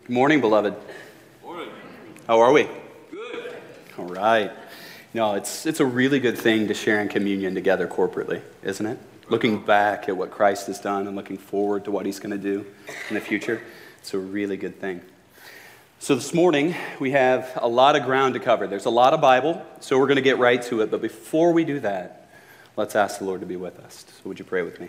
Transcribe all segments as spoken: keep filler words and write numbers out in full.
Good morning, beloved. Morning. How are we? Good. All right. No, it's it's a really good thing to share in communion together corporately, isn't it? Looking back at what Christ has done and looking forward to what he's going to do in the future. It's a really good thing. So this morning, we have a lot of ground to cover. There's a lot of Bible, so we're going to get right to it. But before we do that, let's ask the Lord to be with us. So would you pray with me?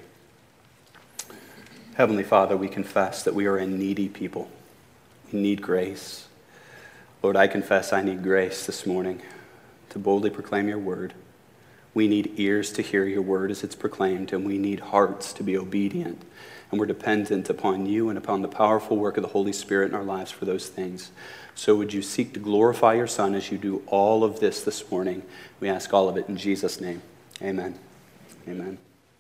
Heavenly Father, we confess that we are a needy people. We need grace. Lord, I confess I need grace this morning to boldly proclaim your word. We need ears to hear your word as it's proclaimed, and we need hearts to be obedient. And we're dependent upon you and upon the powerful work of the Holy Spirit in our lives for those things. So would you seek to glorify your Son as you do all of this this morning? We ask all of it in Jesus' name. Amen. Amen.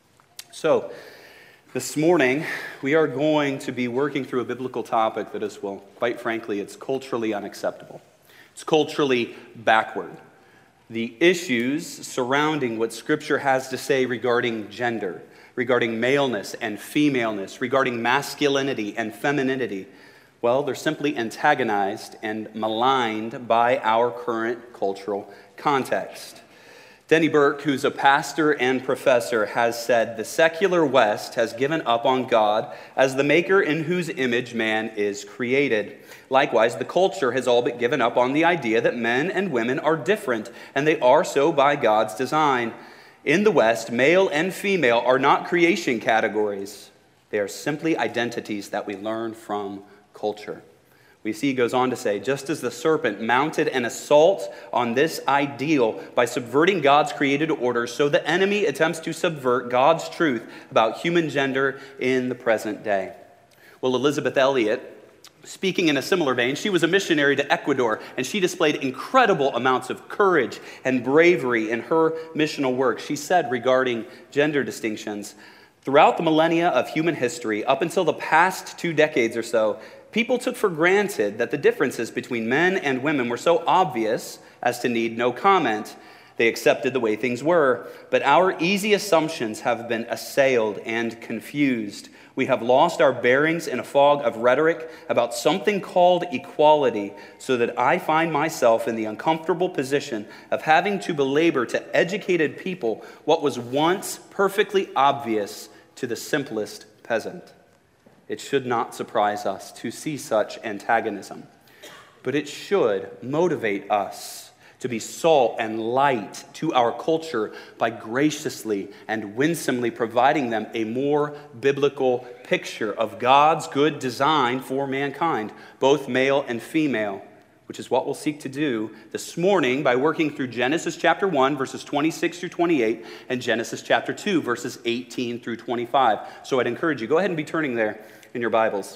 So, this morning, we are going to be working through a biblical topic that is, well, quite frankly, it's culturally unacceptable. It's culturally backward. The issues surrounding what Scripture has to say regarding gender, regarding maleness and femaleness, regarding masculinity and femininity, well, they're simply antagonized and maligned by our current cultural context. Denny Burke, who's a pastor and professor, has said, "The secular West has given up on God as the maker in whose image man is created. Likewise, the culture has all but given up on the idea that men and women are different, and they are so by God's design. In the West, male and female are not creation categories. They are simply identities that we learn from culture." We see he goes on to say, just as the serpent mounted an assault on this ideal by subverting God's created order, so the enemy attempts to subvert God's truth about human gender in the present day. Well, Elizabeth Elliot, speaking in a similar vein, she was a missionary to Ecuador, and she displayed incredible amounts of courage and bravery in her missional work. She said regarding gender distinctions, "Throughout the millennia of human history, up until the past two decades or so, people took for granted that the differences between men and women were so obvious as to need no comment. They accepted the way things were. But our easy assumptions have been assailed and confused. We have lost our bearings in a fog of rhetoric about something called equality, so that I find myself in the uncomfortable position of having to belabor to educated people what was once perfectly obvious to the simplest peasant." It should not surprise us to see such antagonism, but it should motivate us to be salt and light to our culture by graciously and winsomely providing them a more biblical picture of God's good design for mankind, both male and female, which is what we'll seek to do this morning by working through Genesis chapter one, verses twenty-six through twenty-eight, and Genesis chapter two, verses eighteen through twenty-five. So I'd encourage you, go ahead and be turning there in your Bibles.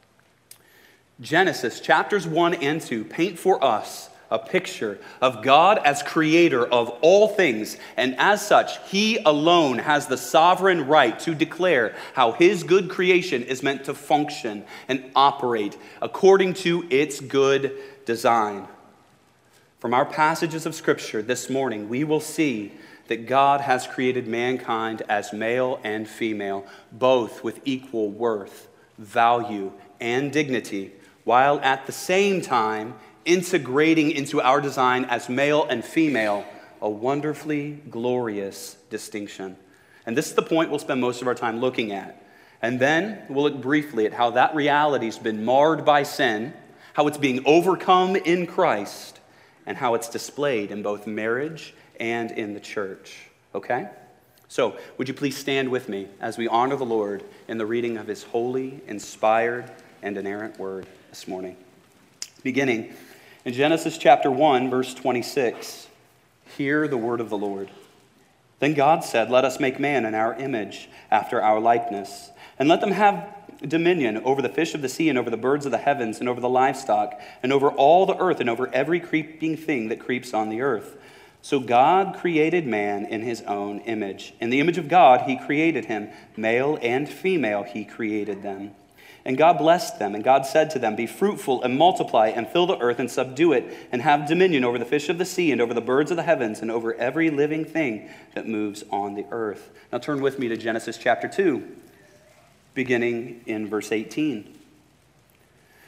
Genesis chapters one and two paint for us a picture of God as creator of all things, and as such, he alone has the sovereign right to declare how his good creation is meant to function and operate according to its good design. From our passages of Scripture this morning, we will see that God has created mankind as male and female, both with equal worth, value, and dignity, while at the same time integrating into our design as male and female a wonderfully glorious distinction. And this is the point we'll spend most of our time looking at. And then we'll look briefly at how that reality's been marred by sin, how it's being overcome in Christ, and how it's displayed in both marriage and in the church. Okay? So, would you please stand with me as we honor the Lord in the reading of his holy, inspired, and inerrant word this morning. Beginning in Genesis chapter one, verse twenty-six, hear the word of the Lord. "Then God said, 'Let us make man in our image, after our likeness, and let them have dominion over the fish of the sea, and over the birds of the heavens, and over the livestock, and over all the earth, and over every creeping thing that creeps on the earth.' So God created man in his own image. In the image of God he created him. Male and female he created them. And God blessed them, and God said to them, 'Be fruitful and multiply, and fill the earth and subdue it, and have dominion over the fish of the sea, and over the birds of the heavens, and over every living thing that moves on the earth.'" Now turn with me to Genesis chapter 2, beginning in verse eighteen.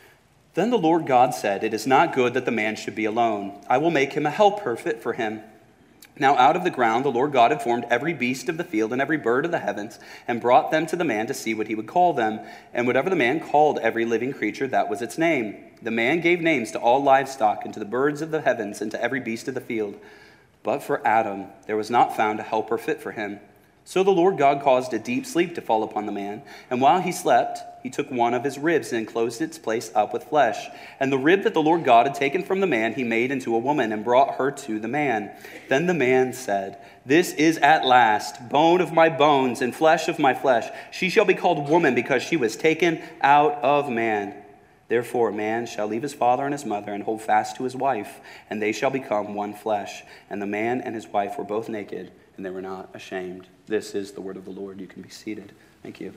Then the Lord God said, "It is not good that the man should be alone. I will make him a helper fit for him." Now out of the ground the Lord God had formed every beast of the field and every bird of the heavens, and brought them to the man to see what he would call them. And whatever the man called every living creature, that was its name. The man gave names to all livestock, and to the birds of the heavens, and to every beast of the field. But for Adam there was not found a helper fit for him. So the Lord God caused a deep sleep to fall upon the man, and while he slept, he took one of his ribs and enclosed its place up with flesh. And the rib that the Lord God had taken from the man he made into a woman and brought her to the man. Then the man said, "This is at last bone of my bones and flesh of my flesh. She shall be called woman because she was taken out of man. Therefore a man shall leave his father and his mother and hold fast to his wife, and they shall become one flesh. And the man and his wife were both naked, and they were not ashamed." This is the word of the Lord. You can be seated. Thank you.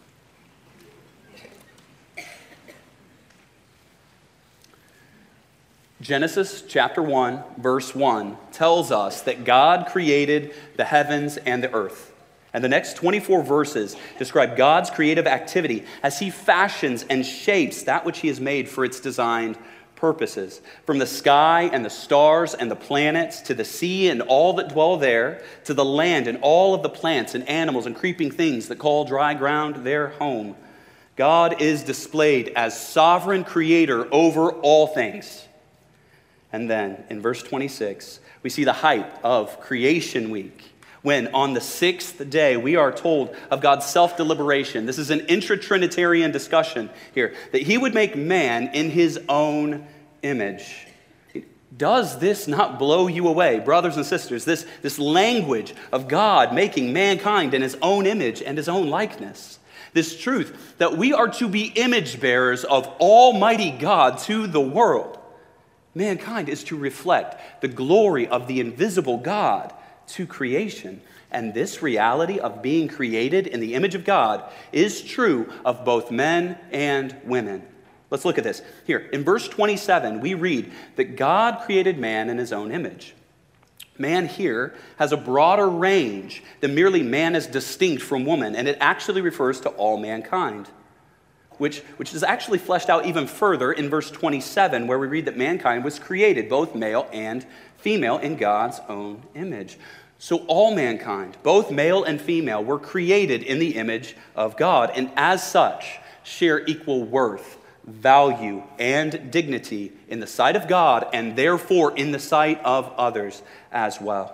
Genesis chapter one, verse one tells us that God created the heavens and the earth. And the next twenty-four verses describe God's creative activity as he fashions and shapes that which he has made for its designed purposes. From the sky and the stars and the planets, to the sea and all that dwell there, to the land and all of the plants and animals and creeping things that call dry ground their home. God is displayed as sovereign creator over all things. And then in verse twenty-six, we see the height of creation week, when on the sixth day we are told of God's self-deliberation. This is an intra-Trinitarian discussion here, that he would make man in his own image. Does this not blow you away, brothers and sisters? This, this language of God making mankind in his own image and his own likeness. This truth that we are to be image bearers of Almighty God to the world. Mankind is to reflect the glory of the invisible God to creation. And this reality of being created in the image of God is true of both men and women. Let's look at this. Here, in verse twenty-seven, we read that God created man in his own image. Man here has a broader range than merely man as distinct from woman, and it actually refers to all mankind. Which, which is actually fleshed out even further in verse twenty-seven, where we read that mankind was created, both male and female, in God's own image. So all mankind, both male and female, were created in the image of God, and as such, share equal worth, value, and dignity in the sight of God, and therefore in the sight of others as well.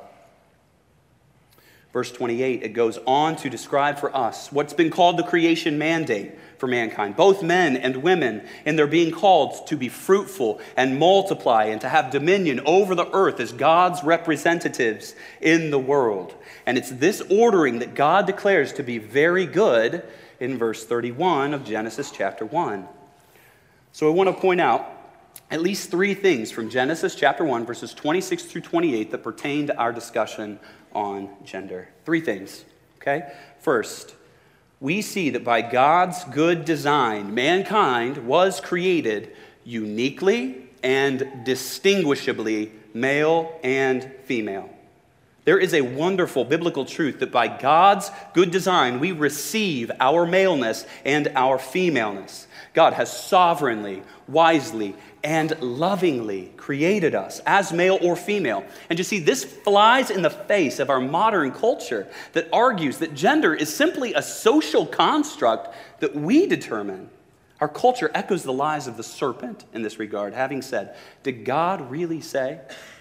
Verse twenty-eight, it goes on to describe for us what's been called the creation mandate for mankind, both men and women, and they're being called to be fruitful and multiply and to have dominion over the earth as God's representatives in the world. And it's this ordering that God declares to be very good in verse thirty-one of Genesis chapter one. So I want to point out at least three things from Genesis chapter one, verses twenty-six through twenty-eight that pertain to our discussion on gender. Three things, okay? First, we see that by God's good design, mankind was created uniquely and distinguishably male and female. There is a wonderful biblical truth that by God's good design, we receive our maleness and our femaleness. God has sovereignly, wisely, and lovingly created us as male or female. And you see, this flies in the face of our modern culture that argues that gender is simply a social construct that we determine. Our culture echoes the lies of the serpent in this regard, having said, did God really say?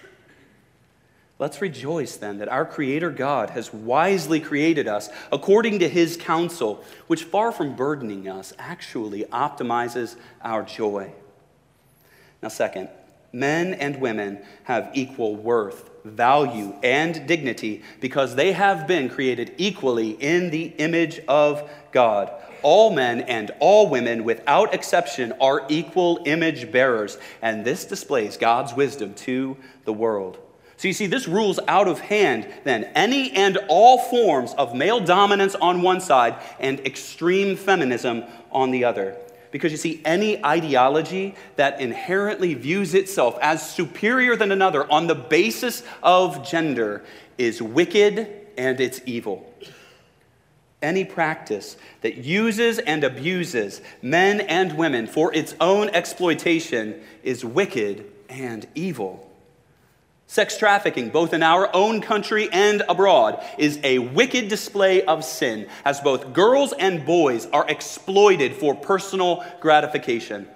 Let's rejoice then that our Creator God has wisely created us according to His counsel, which far from burdening us, actually optimizes our joy. Now second, men and women have equal worth, value, and dignity because they have been created equally in the image of God. All men and all women, without exception, are equal image bearers, and this displays God's wisdom to the world. So you see, this rules out of hand, then, any and all forms of male dominance on one side and extreme feminism on the other. Because you see, any ideology that inherently views itself as superior than another on the basis of gender is wicked and it's evil. Any practice that uses and abuses men and women for its own exploitation is wicked and evil. Sex trafficking, both in our own country and abroad, is a wicked display of sin, as both girls and boys are exploited for personal gratification.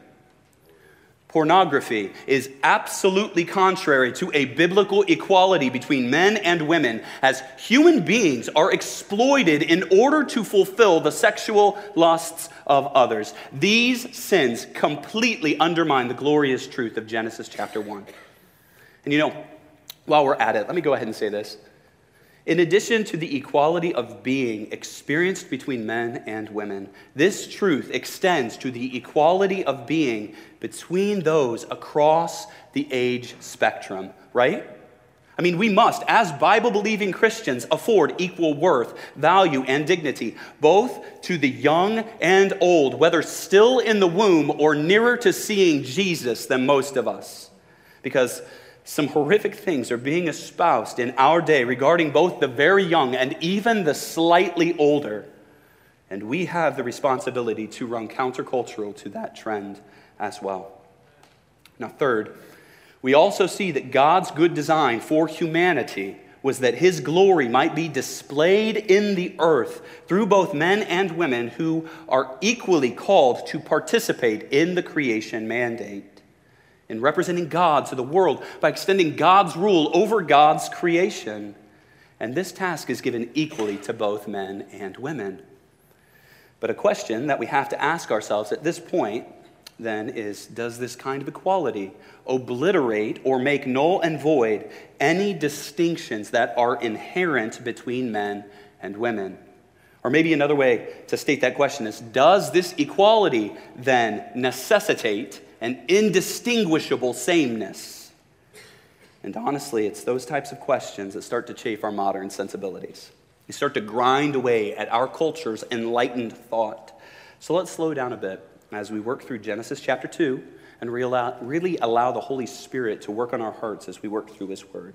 Pornography is absolutely contrary to a biblical equality between men and women, as human beings are exploited in order to fulfill the sexual lusts of others. These sins completely undermine the glorious truth of Genesis chapter one. And you know, while we're at it, let me go ahead and say this. In addition to the equality of being experienced between men and women, this truth extends to the equality of being between those across the age spectrum, right? I mean, we must, as Bible-believing Christians, afford equal worth, value, and dignity, both to the young and old, whether still in the womb or nearer to seeing Jesus than most of us. Because some horrific things are being espoused in our day regarding both the very young and even the slightly older. And we have the responsibility to run countercultural to that trend as well. Now, third, we also see that God's good design for humanity was that his glory might be displayed in the earth through both men and women who are equally called to participate in the creation mandate, in representing God to the world by extending God's rule over God's creation. And this task is given equally to both men and women. But a question that we have to ask ourselves at this point, then, is, does this kind of equality obliterate or make null and void any distinctions that are inherent between men and women? Or maybe another way to state that question is, does this equality then necessitate an indistinguishable sameness? And honestly, it's those types of questions that start to chafe our modern sensibilities. They start to grind away at our culture's enlightened thought. So let's slow down a bit as we work through Genesis chapter two and really allow the Holy Spirit to work on our hearts as we work through his word.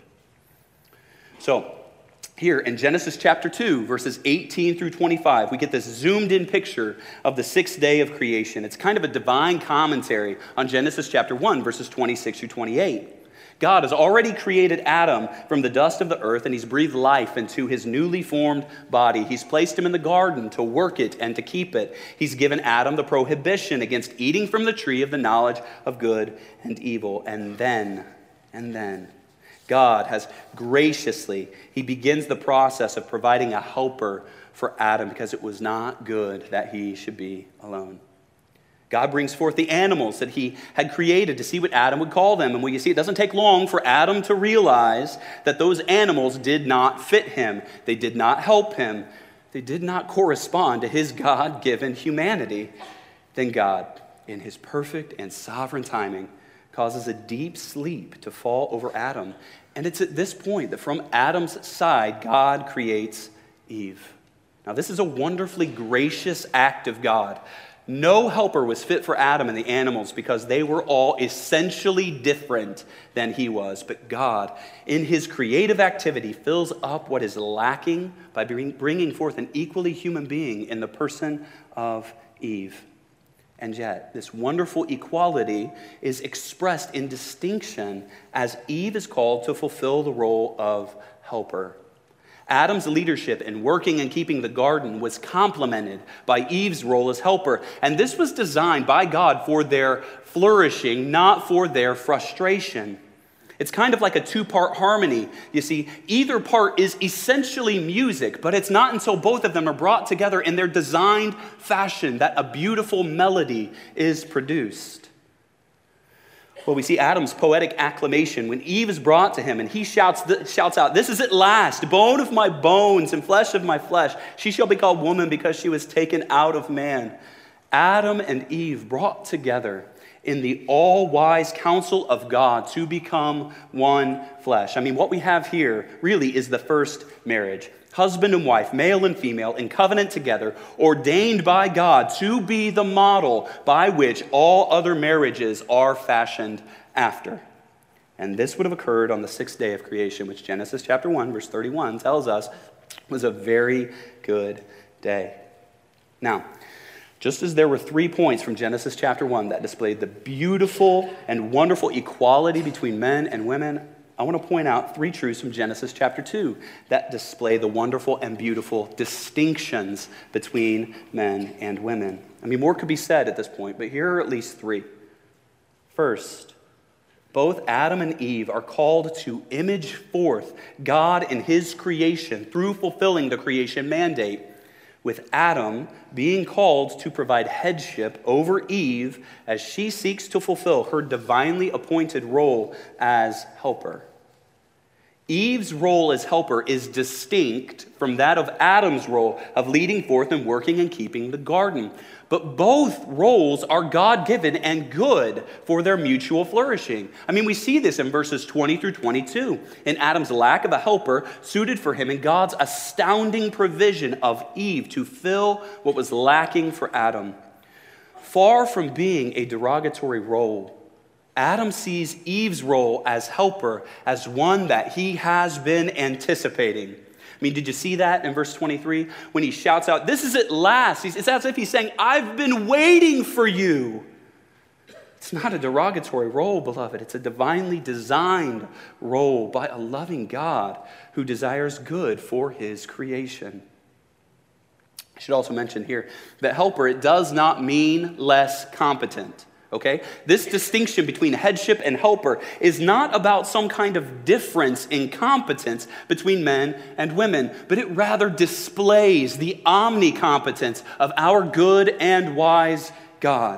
So, here in Genesis chapter two, verses eighteen through twenty-five, we get this zoomed-in picture of the sixth day of creation. It's kind of a divine commentary on Genesis chapter one, verses twenty-six through twenty-eight. God has already created Adam from the dust of the earth, and he's breathed life into his newly formed body. He's placed him in the garden to work it and to keep it. He's given Adam the prohibition against eating from the tree of the knowledge of good and evil. And then, and then, God has graciously, he begins the process of providing a helper for Adam because it was not good that he should be alone. God brings forth the animals that he had created to see what Adam would call them. And well, you see, it doesn't take long for Adam to realize that those animals did not fit him. They did not help him. They did not correspond to his God-given humanity. Then God, in his perfect and sovereign timing, causes a deep sleep to fall over Adam. And it's at this point that from Adam's side, God creates Eve. Now, this is a wonderfully gracious act of God. No helper was fit for Adam and the animals because they were all essentially different than he was. But God, in his creative activity, fills up what is lacking by bringing forth an equally human being in the person of Eve. And yet, this wonderful equality is expressed in distinction as Eve is called to fulfill the role of helper. Adam's leadership in working and keeping the garden was complemented by Eve's role as helper. And this was designed by God for their flourishing, not for their frustration. It's kind of like a two-part harmony. You see, either part is essentially music, but it's not until both of them are brought together in their designed fashion that a beautiful melody is produced. Well, we see Adam's poetic acclamation when Eve is brought to him, and he shouts, shouts out, "This is at last, bone of my bones and flesh of my flesh. She shall be called woman because she was taken out of man." Adam and Eve brought together in the all-wise counsel of God to become one flesh. I mean, what we have here really is the first marriage. Husband and wife, male and female, in covenant together, ordained by God to be the model by which all other marriages are fashioned after. And this would have occurred on the sixth day of creation, which Genesis chapter one, verse thirty-one tells us was a very good day. Now, just as there were three points from Genesis chapter one that displayed the beautiful and wonderful equality between men and women, I want to point out three truths from Genesis chapter two that display the wonderful and beautiful distinctions between men and women. I mean, more could be said at this point, but here are at least three. First, both Adam and Eve are called to image forth God in his creation through fulfilling the creation mandate, with Adam being called to provide headship over Eve as she seeks to fulfill her divinely appointed role as helper. Eve's role as helper is distinct from that of Adam's role of leading forth and working and keeping the garden. But both roles are God-given and good for their mutual flourishing. I mean, we see this in verses twenty through twenty-two. In Adam's lack of a helper suited for him and God's astounding provision of Eve to fill what was lacking for Adam. Far from being a derogatory role, Adam sees Eve's role as helper as one that he has been anticipating. I mean, did you see that in verse twenty-three? When he shouts out, "This is at last." It's as if he's saying, "I've been waiting for you." It's not a derogatory role, beloved. It's a divinely designed role by a loving God who desires good for his creation. I should also mention here that helper, it does not mean less competent. Okay? This distinction between headship and helper is not about some kind of difference in competence between men and women, but it rather displays the omnicompetence of our good and wise God.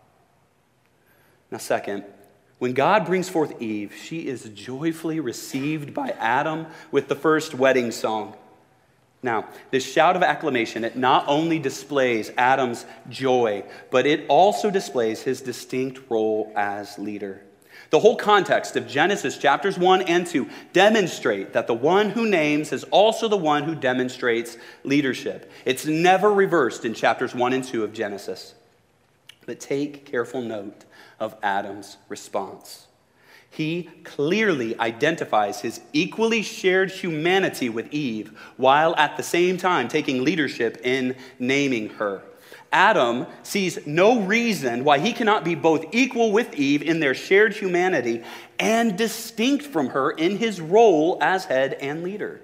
Now, second, when God brings forth Eve, she is joyfully received by Adam with the first wedding song. Now, this shout of acclamation, it not only displays Adam's joy, but it also displays his distinct role as leader. The whole context of Genesis chapters one and two demonstrate that the one who names is also the one who demonstrates leadership. It's never reversed in chapters one and two of Genesis. But take careful note of Adam's response. He clearly identifies his equally shared humanity with Eve, while at the same time taking leadership in naming her. Adam sees no reason why he cannot be both equal with Eve in their shared humanity and distinct from her in his role as head and leader.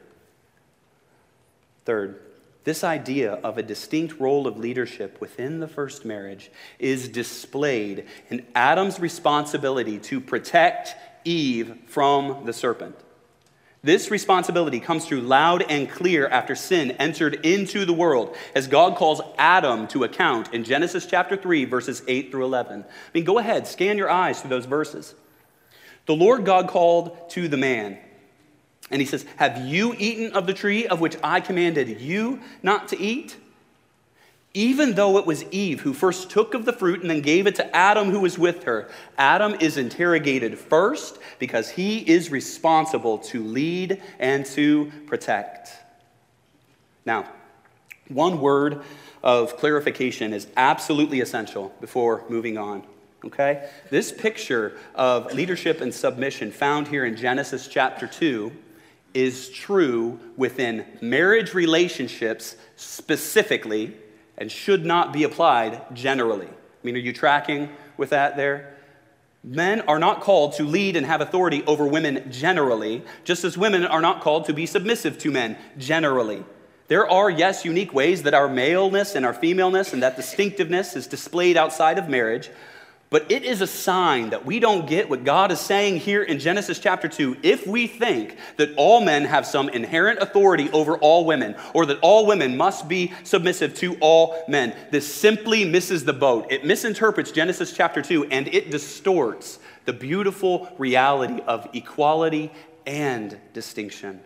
Third, this idea of a distinct role of leadership within the first marriage is displayed in Adam's responsibility to protect Eve from the serpent. This responsibility comes through loud and clear after sin entered into the world, as God calls Adam to account in Genesis chapter three, verses eight through eleven. I mean, go ahead, scan your eyes through those verses. The Lord God called to the man, and he says, "Have you eaten of the tree of which I commanded you not to eat?" Even though it was Eve who first took of the fruit and then gave it to Adam who was with her, Adam is interrogated first because he is responsible to lead and to protect. Now, one word of clarification is absolutely essential before moving on. Okay? This picture of leadership and submission found here in Genesis chapter two is true within marriage relationships specifically, and should not be applied generally. I mean, are you tracking with that there? Men are not called to lead and have authority over women generally, just as women are not called to be submissive to men generally. There are, yes, unique ways that our maleness and our femaleness and that distinctiveness is displayed outside of marriage, but it is a sign that we don't get what God is saying here in Genesis chapter two if we think that all men have some inherent authority over all women, or that all women must be submissive to all men. This simply misses the boat. It misinterprets Genesis chapter two, and it distorts the beautiful reality of equality and distinction.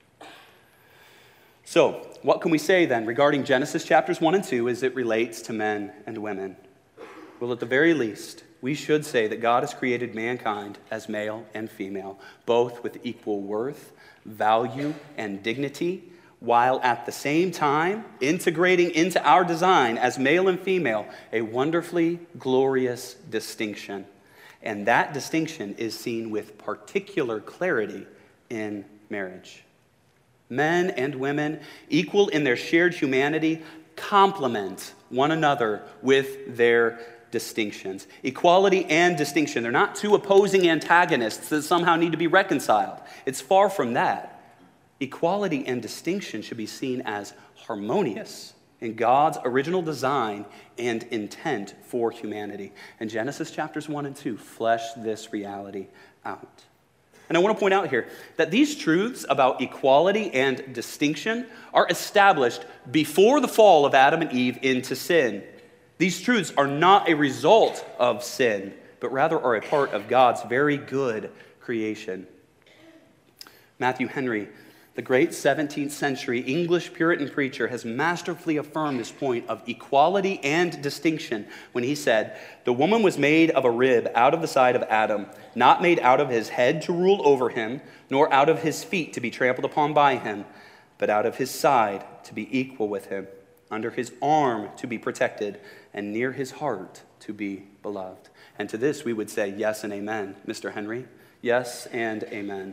So, what can we say then regarding Genesis chapters one and two as it relates to men and women? Well, at the very least, we should say that God has created mankind as male and female, both with equal worth, value, and dignity, while at the same time integrating into our design as male and female a wonderfully glorious distinction. And that distinction is seen with particular clarity in marriage. Men and women, equal in their shared humanity, complement one another with their distinctions. Equality and distinction, they're not two opposing antagonists that somehow need to be reconciled. It's far from that. Equality and distinction should be seen as harmonious in God's original design and intent for humanity. And Genesis chapters one and two flesh this reality out. And I want to point out here that these truths about equality and distinction are established before the fall of Adam and Eve into sin. These truths are not a result of sin, but rather are a part of God's very good creation. Matthew Henry, the great seventeenth century English Puritan preacher, has masterfully affirmed this point of equality and distinction when he said, "The woman was made of a rib out of the side of Adam, not made out of his head to rule over him, nor out of his feet to be trampled upon by him, but out of his side to be equal with him, under his arm to be protected, and near his heart to be beloved." And to this we would say yes and amen, Mister Henry. Yes and amen.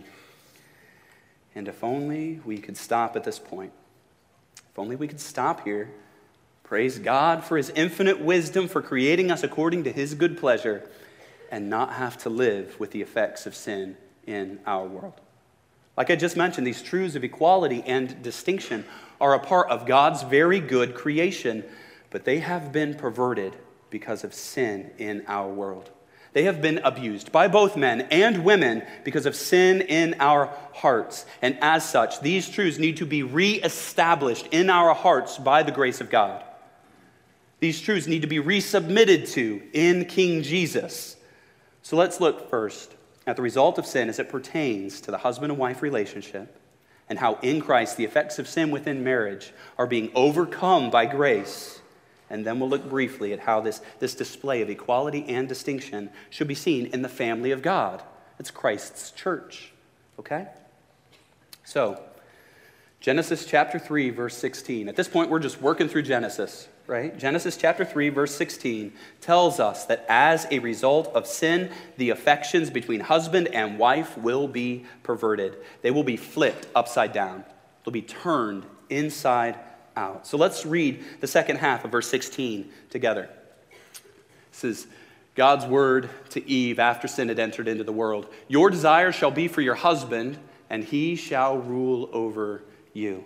And if only we could stop at this point. If only we could stop here. Praise God for his infinite wisdom for creating us according to his good pleasure, and not have to live with the effects of sin in our world. Like I just mentioned, these truths of equality and distinction are a part of God's very good creation, but they have been perverted because of sin in our world. They have been abused by both men and women because of sin in our hearts. And as such, these truths need to be reestablished in our hearts by the grace of God. These truths need to be resubmitted to in King Jesus. So let's look first at the result of sin as it pertains to the husband and wife relationship, and how in Christ the effects of sin within marriage are being overcome by grace. And then we'll look briefly at how this, this display of equality and distinction should be seen in the family of God. It's Christ's church, okay? So, Genesis chapter three, verse sixteen. At this point, we're just working through Genesis, right? Genesis chapter three, verse sixteen tells us that as a result of sin, the affections between husband and wife will be perverted. They will be flipped upside down. They'll be turned inside out. So let's read the second half of verse sixteen together. This is God's word to Eve after sin had entered into the world. "Your desire shall be for your husband, and he shall rule over you."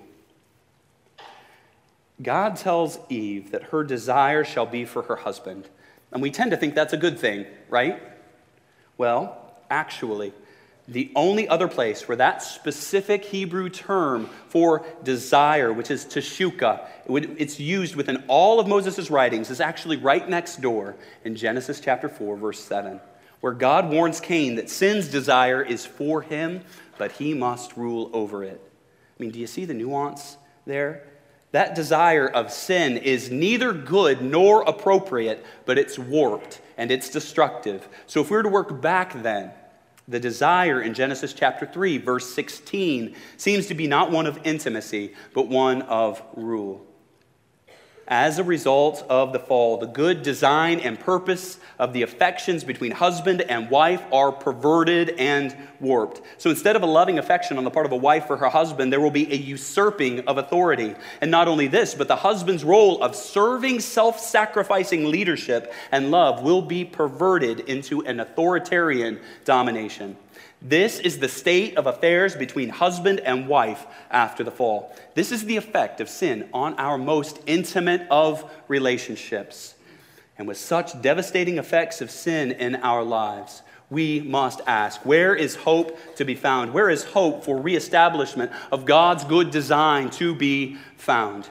God tells Eve that her desire shall be for her husband. And we tend to think that's a good thing, right? Well, actually, the only other place where that specific Hebrew term for desire, which is teshuka, it's used within all of Moses' writings, is actually right next door in Genesis chapter four, verse seven, where God warns Cain that sin's desire is for him, but he must rule over it. I mean, do you see the nuance there? That desire of sin is neither good nor appropriate, but it's warped and it's destructive. So if we were to work back then, the desire in Genesis chapter three, verse sixteen, seems to be not one of intimacy, but one of rule. As a result of the fall, the good design and purpose of the affections between husband and wife are perverted and warped. So instead of a loving affection on the part of a wife for her husband, there will be a usurping of authority. And not only this, but the husband's role of serving self-sacrificing leadership and love will be perverted into an authoritarian domination. This is the state of affairs between husband and wife after the fall. This is the effect of sin on our most intimate of relationships. And with such devastating effects of sin in our lives, we must ask, where is hope to be found? Where is hope for reestablishment of God's good design to be found?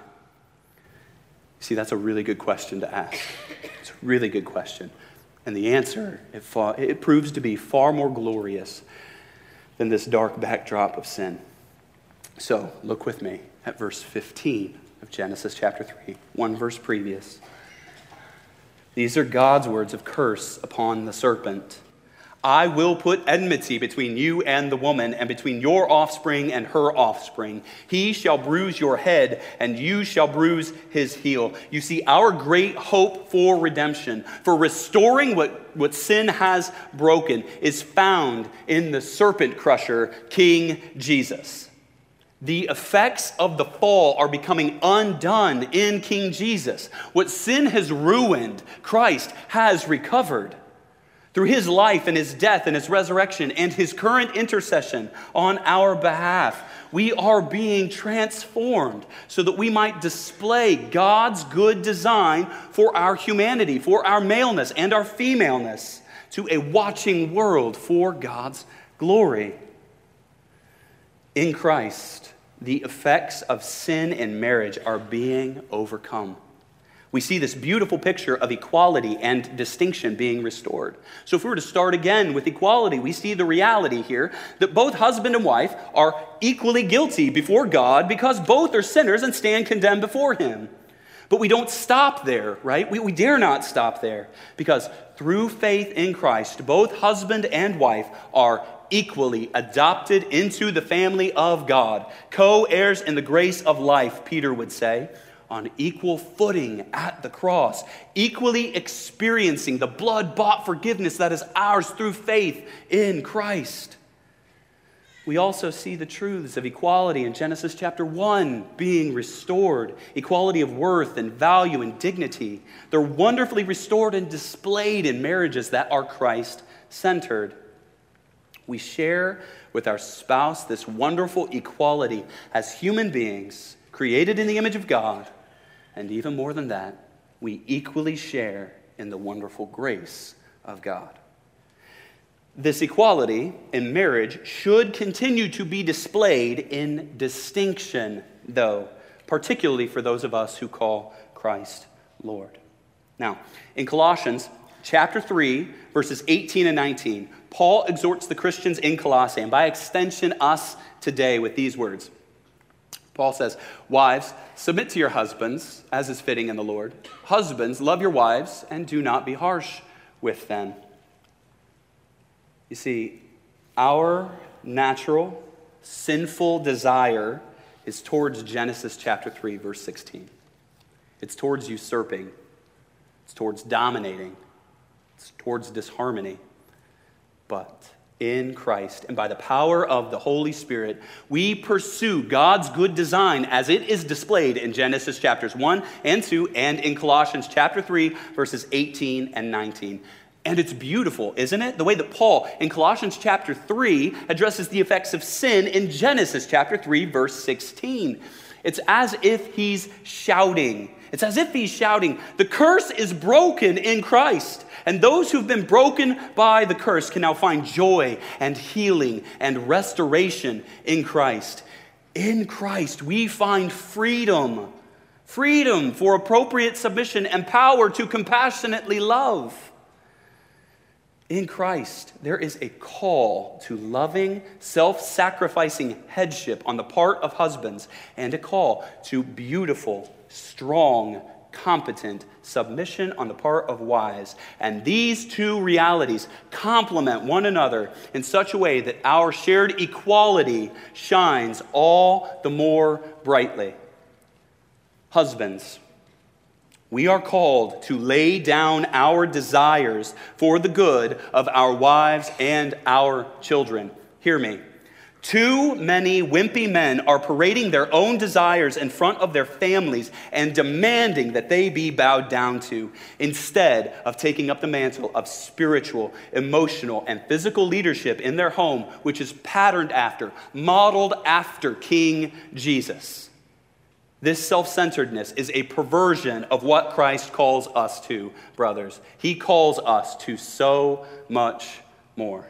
See, that's a really good question to ask. It's a really good question. And the answer, it, far, it proves to be far more glorious than this dark backdrop of sin. So, look with me at verse fifteen of Genesis chapter three, one verse previous. These are God's words of curse upon the serpent. "I will put enmity between you and the woman, and between your offspring and her offspring. He shall bruise your head, and you shall bruise his heel." You see, our great hope for redemption, for restoring what, what sin has broken, is found in the serpent crusher, King Jesus. The effects of the fall are becoming undone in King Jesus. What sin has ruined, Christ has recovered. Through his life and his death and his resurrection and his current intercession on our behalf, we are being transformed so that we might display God's good design for our humanity, for our maleness and our femaleness, to a watching world for God's glory. In Christ, the effects of sin in marriage are being overcome. We see this beautiful picture of equality and distinction being restored. So if we were to start again with equality, we see the reality here that both husband and wife are equally guilty before God because both are sinners and stand condemned before him. But we don't stop there, right? We, we dare not stop there, because through faith in Christ, both husband and wife are equally adopted into the family of God, co-heirs in the grace of life, Peter would say, on equal footing at the cross, equally experiencing the blood-bought forgiveness that is ours through faith in Christ. We also see the truths of equality in Genesis chapter one being restored, equality of worth and value and dignity. They're wonderfully restored and displayed in marriages that are Christ-centered. We share with our spouse this wonderful equality as human beings created in the image of God. And even more than that, we equally share in the wonderful grace of God. This equality in marriage should continue to be displayed in distinction, though, particularly for those of us who call Christ Lord. Now, in Colossians chapter three, verses eighteen and nineteen, Paul exhorts the Christians in Colossae, and by extension us today, with these words. Paul says, "Wives, submit to your husbands, as is fitting in the Lord. Husbands, love your wives, and do not be harsh with them." You see, our natural, sinful desire is towards Genesis chapter three, verse sixteen. It's towards usurping. It's towards dominating. It's towards disharmony. But in Christ, and by the power of the Holy Spirit, we pursue God's good design as it is displayed in Genesis chapters one and two and in Colossians chapter three, verses eighteen and nineteen. And it's beautiful, isn't it? The way that Paul in Colossians chapter three addresses the effects of sin in Genesis chapter three, verse sixteen. It's as if he's shouting. It's as if he's shouting, the curse is broken in Christ. And those who've been broken by the curse can now find joy and healing and restoration in Christ. In Christ, we find freedom. Freedom for appropriate submission and power to compassionately love. In Christ, there is a call to loving, self-sacrificing headship on the part of husbands, and a call to beautiful, strong, competent submission on the part of wives. And these two realities complement one another in such a way that our shared equality shines all the more brightly. Husbands, we are called to lay down our desires for the good of our wives and our children. Hear me. Too many wimpy men are parading their own desires in front of their families and demanding that they be bowed down to, instead of taking up the mantle of spiritual, emotional, and physical leadership in their home, which is patterned after, modeled after King Jesus. This self-centeredness is a perversion of what Christ calls us to, brothers. He calls us to so much more.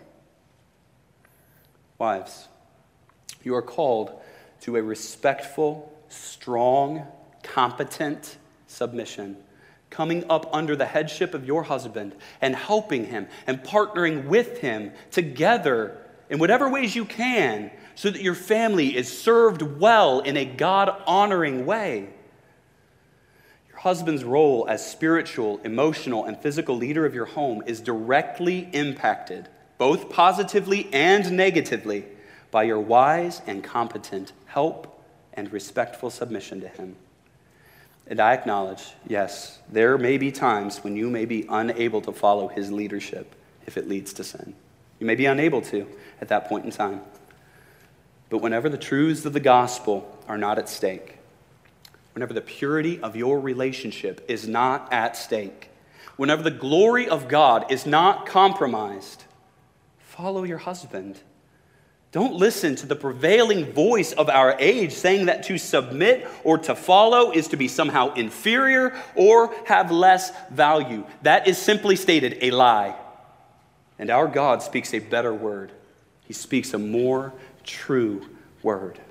Wives, you are called to a respectful, strong, competent submission, coming up under the headship of your husband and helping him and partnering with him together in whatever ways you can so that your family is served well in a God-honoring way. Your husband's role as spiritual, emotional, and physical leader of your home is directly impacted, both positively and negatively, by your wise and competent help and respectful submission to him. And I acknowledge, yes, there may be times when you may be unable to follow his leadership if it leads to sin. You may be unable to at that point in time. But whenever the truths of the gospel are not at stake, whenever the purity of your relationship is not at stake, whenever the glory of God is not compromised, follow your husband. Don't listen to the prevailing voice of our age saying that to submit or to follow is to be somehow inferior or have less value. That is simply stated a lie. And our God speaks a better word. He speaks a more true word.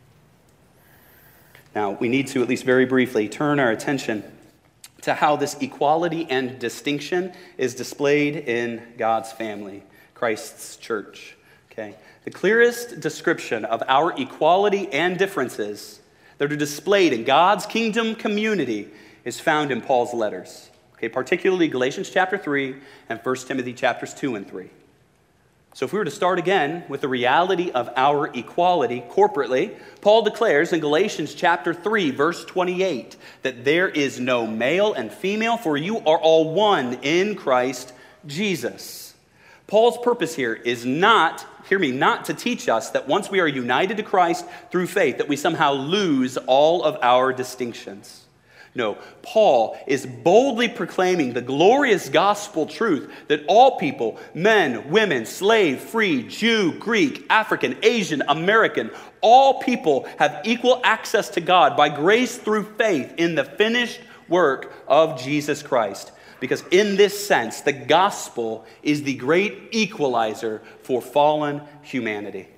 Now, we need to, at least very briefly, turn our attention to how this equality and distinction is displayed in God's family, Christ's church. Okay? The clearest description of our equality and differences that are displayed in God's kingdom community is found in Paul's letters. Okay, particularly Galatians chapter three and First Timothy chapters two and three. So if we were to start again with the reality of our equality corporately, Paul declares in Galatians chapter three, verse twenty-eight, that there is no male and female, for you are all one in Christ Jesus. Paul's purpose here is not, hear me, not to teach us that once we are united to Christ through faith, that we somehow lose all of our distinctions. No, Paul is boldly proclaiming the glorious gospel truth that all people, men, women, slave, free, Jew, Greek, African, Asian, American, all people have equal access to God by grace through faith in the finished work of Jesus Christ. Because in this sense, the gospel is the great equalizer for fallen humanity.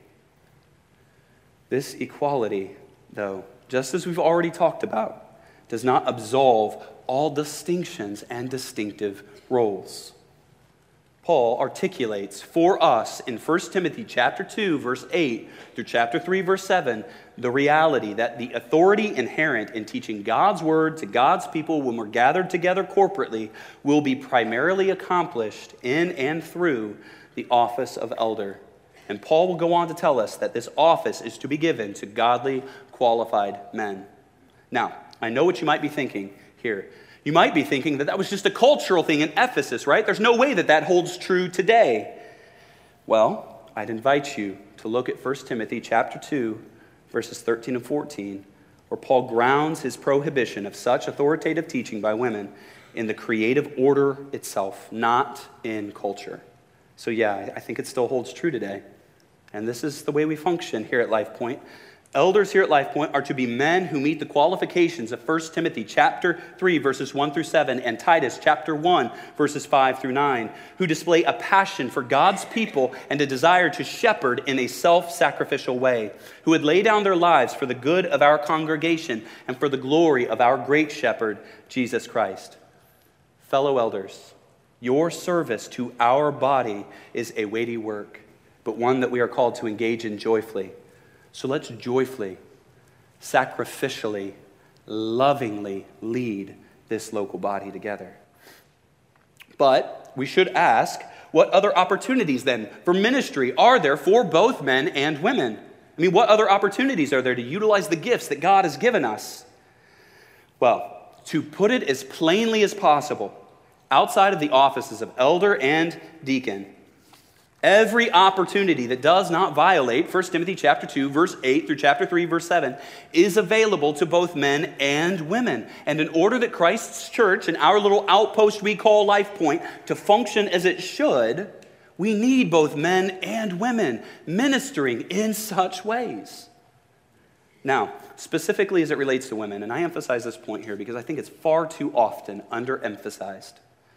This equality, though, just as we've already talked about, does not absolve all distinctions and distinctive roles. Paul articulates for us in First Timothy chapter two, verse eight through chapter three, verse seven, the reality that the authority inherent in teaching God's word to God's people when we're gathered together corporately will be primarily accomplished in and through the office of elder. And Paul will go on to tell us that this office is to be given to godly, qualified men. Now, I know what you might be thinking here. You might be thinking that that was just a cultural thing in Ephesus, right? There's no way that that holds true today. Well, I'd invite you to look at First Timothy chapter two, verses thirteen and fourteen, where Paul grounds his prohibition of such authoritative teaching by women in the creative order itself, not in culture. So yeah, I think it still holds true today. And this is the way we function here at Life Point. Elders here at Life Point are to be men who meet the qualifications of First Timothy chapter three, verses one through seven, and Titus chapter one, verses five through nine, who display a passion for God's people and a desire to shepherd in a self-sacrificial way, who would lay down their lives for the good of our congregation and for the glory of our great shepherd, Jesus Christ. Fellow elders, your service to our body is a weighty work, but one that we are called to engage in joyfully. So let's joyfully, sacrificially, lovingly lead this local body together. But we should ask, what other opportunities then for ministry are there for both men and women? I mean, what other opportunities are there to utilize the gifts that God has given us? Well, to put it as plainly as possible, outside of the offices of elder and deacon, every opportunity that does not violate First Timothy chapter two, verse eight through chapter three, verse seven is available to both men and women. And in order that Christ's church and our little outpost we call Life Point to function as it should, we need both men and women ministering in such ways. Now, specifically as it relates to women, and I emphasize this point here because I think it's far too often underemphasized.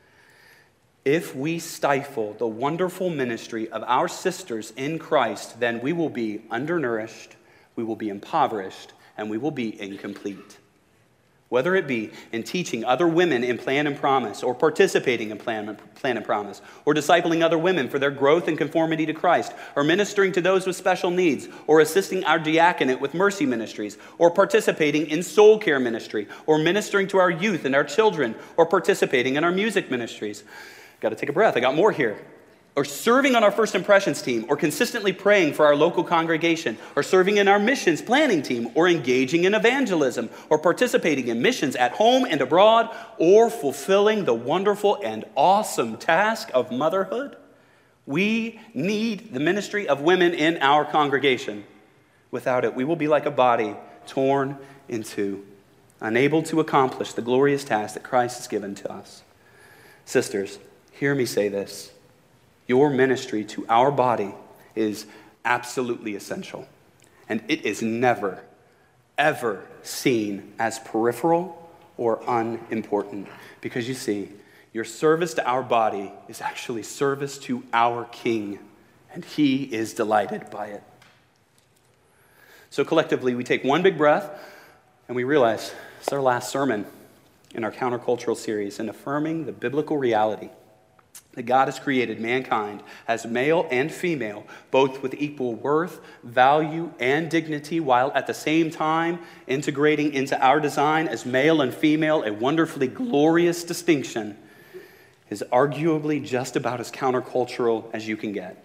If we stifle the wonderful ministry of our sisters in Christ, then we will be undernourished, we will be impoverished, and we will be incomplete. Whether it be in teaching other women in Plan and Promise, or participating in Plan, Plan and Promise, or discipling other women for their growth and conformity to Christ, or ministering to those with special needs, or assisting our diaconate with mercy ministries, or participating in soul care ministry, or ministering to our youth and our children, or participating in our music ministries. Got to take a breath. I got more here. Or serving on our First Impressions team, or consistently praying for our local congregation, or serving in our missions planning team, or engaging in evangelism, or participating in missions at home and abroad, or fulfilling the wonderful and awesome task of motherhood. We need the ministry of women in our congregation. Without it, we will be like a body torn in two, unable to accomplish the glorious task that Christ has given to us. Sisters, hear me say this. Your ministry to our body is absolutely essential, and it is never, ever seen as peripheral or unimportant. Because you see, your service to our body is actually service to our King, and he is delighted by it. So collectively, we take one big breath, and we realize it's our last sermon in our countercultural series in affirming the biblical reality that God has created mankind as male and female, both with equal worth, value, and dignity, while at the same time integrating into our design as male and female a wonderfully glorious distinction is arguably just about as countercultural as you can get.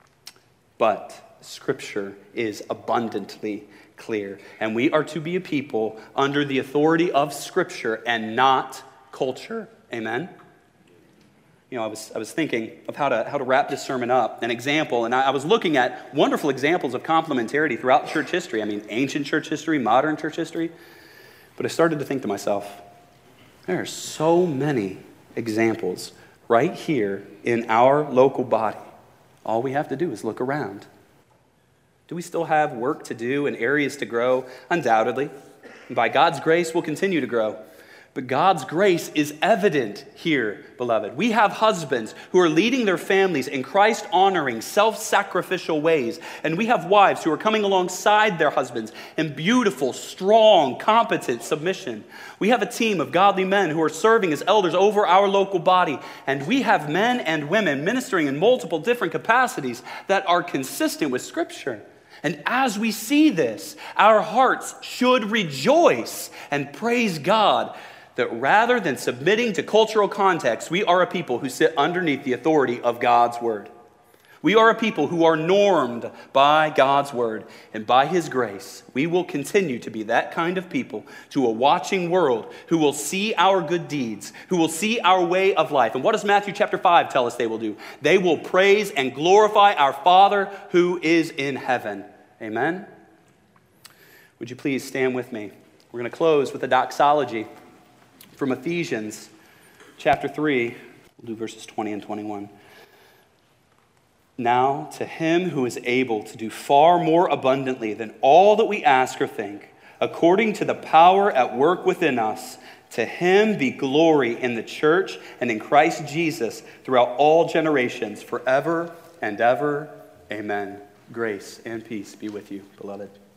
But Scripture is abundantly clear, and we are to be a people under the authority of Scripture and not culture. Amen? You know, I was I was thinking of how to how to wrap this sermon up. An example, and I, I was looking at wonderful examples of complementarity throughout church history. I mean, ancient church history, modern church history. But I started to think to myself, there are so many examples right here in our local body. All we have to do is look around. Do we still have work to do and areas to grow? Undoubtedly. And by God's grace, we'll continue to grow. But God's grace is evident here, beloved. We have husbands who are leading their families in Christ-honoring, self-sacrificial ways. And we have wives who are coming alongside their husbands in beautiful, strong, competent submission. We have a team of godly men who are serving as elders over our local body. And we have men and women ministering in multiple different capacities that are consistent with Scripture. And as we see this, our hearts should rejoice and praise God that rather than submitting to cultural context, we are a people who sit underneath the authority of God's word. We are a people who are normed by God's word, and by his grace, we will continue to be that kind of people to a watching world who will see our good deeds, who will see our way of life. And what does Matthew chapter five tell us they will do? They will praise and glorify our Father who is in heaven. Amen? Would you please stand with me? We're going to close with a doxology from Ephesians chapter three. We'll do verses twenty and twenty-one. Now to him who is able to do far more abundantly than all that we ask or think, according to the power at work within us, to him be glory in the church and in Christ Jesus throughout all generations, forever and ever. Amen. Grace and peace be with you, beloved.